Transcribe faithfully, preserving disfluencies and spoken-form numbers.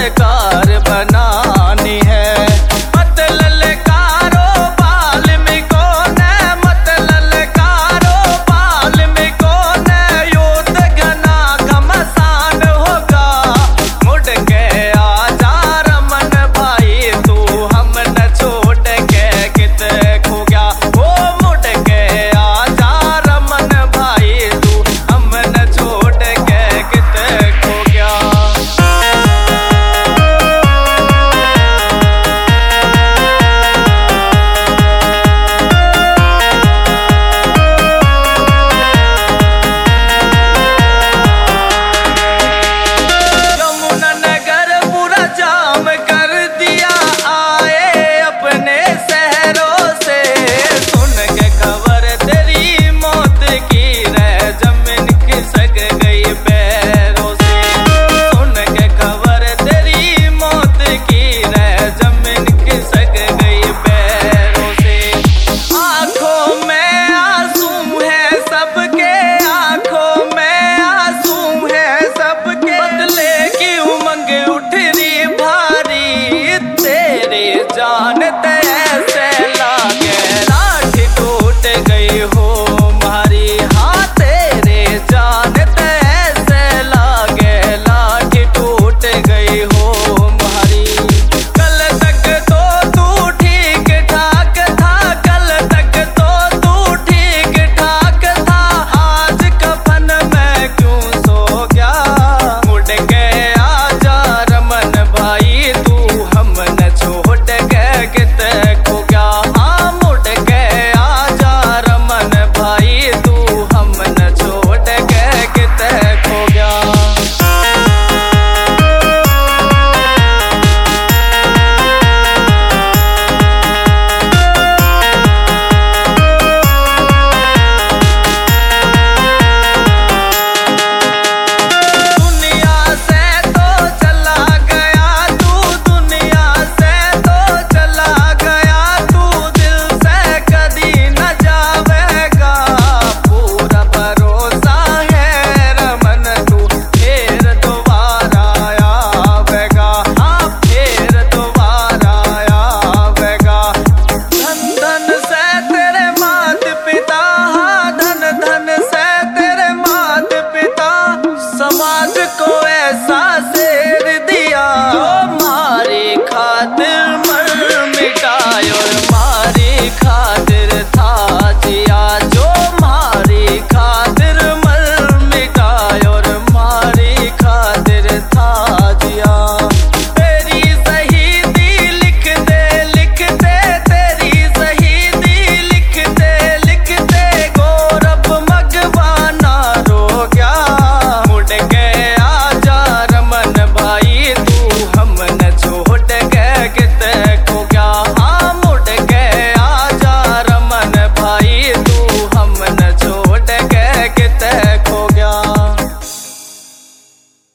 सरकार बनानी है। मत ललकारो वाल्मीको ने, मत ललकारो वाल्मीको ने, युद्ध घना घमसान होगा। मुड़ के आजा रमन भाई तू हम न छोड़ के कित खो गया। ओ मुड़ के आजा रमन भाई तू हम न छोड़ के कित खो गया। यमुना नगर पूरा जाम कर दिया आए अपने शहरों से। सुन के खबर तेरी मौत की रह जमीन खिसक गई पैरों से। सुन के खबर तेरी मौत की रह जमीन खिसक गई पैरों से। आंखों में आंसू है सबके, आंखों में आंसू है सबके। बदले की उमंग उठ रही भारी, तेरी जान तैसे लागे लाठी टूट गई हो मारी। हाँ तेरे जान तैसे लागे लाठी टूट गई हो